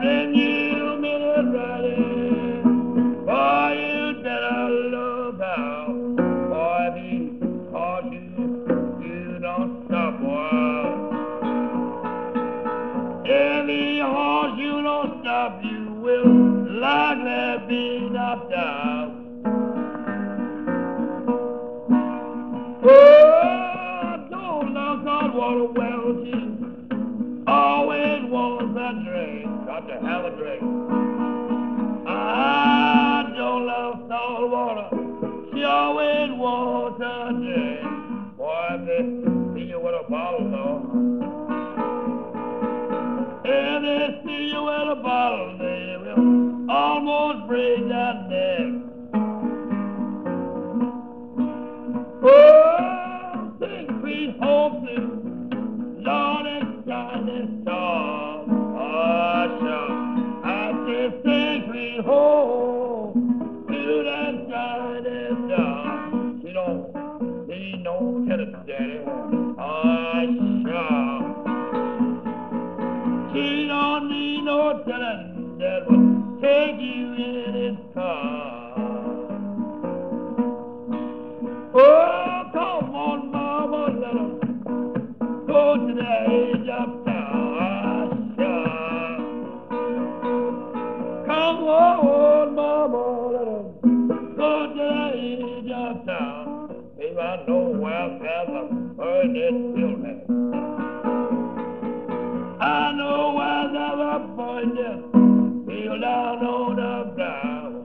loving you, Minute Riding. Boy, you better look out. Boy, because you don't stop, boy. If the horse you don't stop, you will likely be knocked out. Oh, don't love cold water well, she always wants a drink, got to have a drink. I don't love salt water, she always wants a drink. Boy, if they see you with a bottle, though, if they see you with a bottle, they will almost break that neck. Oh, sing sweet home blues, Lord, it's shining star. Oh, sure, I say sing sweet home to that shining star. She don't need no tennis, daddy. Oh, sure. She don't need no tennis that will take you in his car. Oh, come on, mama, let 'em go to the age of town. Come on, mama, let 'em go to the age of town. Baby, I know where there's a burning building. I know where there's a burning field down on the ground.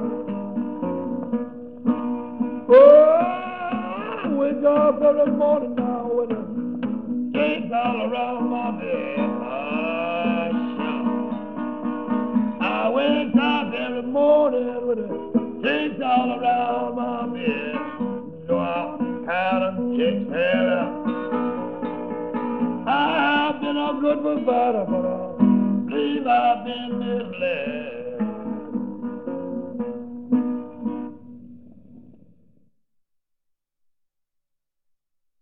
Oh, I wake up every morning now with a shakes all around my bed. Ah, sure. I wake up every morning with a shakes all around my bed. So I had them shakes head up. I have been a good provider, but I believe I've been misled.